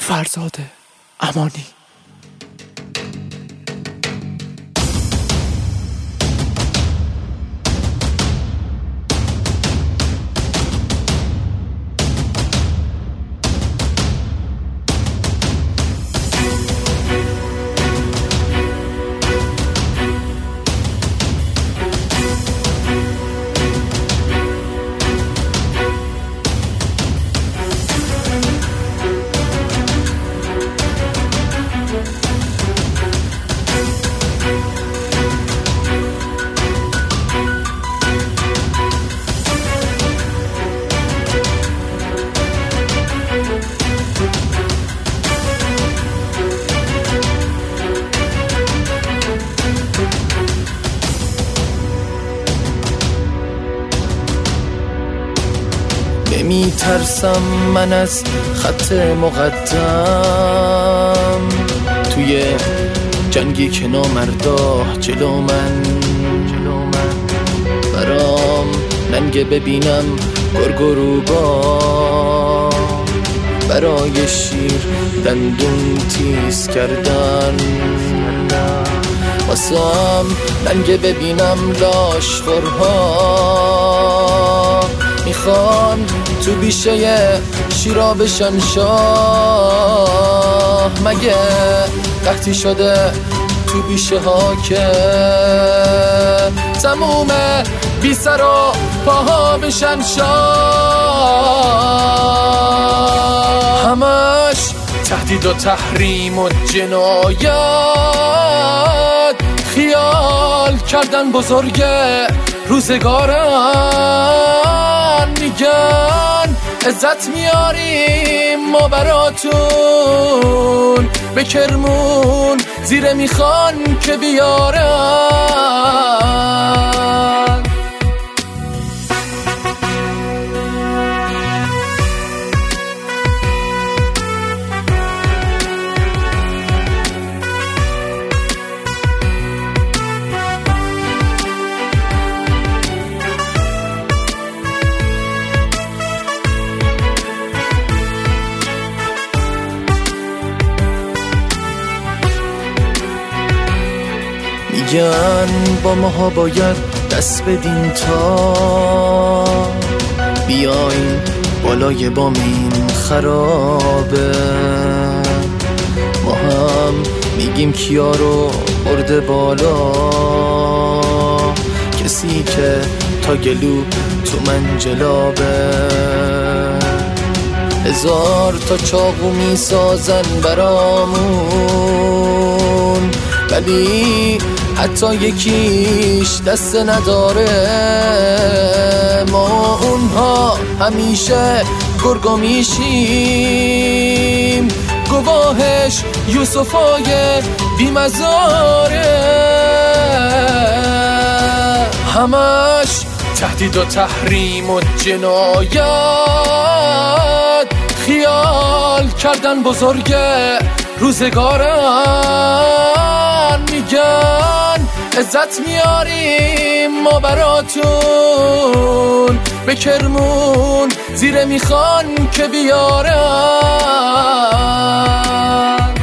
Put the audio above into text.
فرزاد امانی. نمیترسم من از خط مقدم، توی جنگی که نامرداه جلو من برام ننگه ببینم گرگروبا، برای شیر دندون تیز کردن، واسم ننگه ببینم لاشخورها میخوان تو بیشه شیرا بشن شاه. مگه قحطی شده تو بیشه ها که تمومه بی سر و پاها بشن شاه. همش تهدید و تحریم و جنایت، خیال کردن بزرگ روزگارن، میگن عزت میاریم ما براتون، به کرمون زیره میخوان که بیارن. میگن با ماها باید دست بدین تا بیاین بالای بام این خرابه، ما هم میگیم کیا رو برده بالا، کسی که تا گلو تو منجلابه، 1000 تا چاقو میسازن برامون، ولی حتی یکیش دست نداره. ما اونها همیشه گرگا میشیم، گواهش یوسفای بیمزاره. همش تهدید و تحریم و جنایت، خیال کردن بزرگ روزگارن، میگن عزت میاریم ما براتون، به کرمون زیره میخوان که بیارن.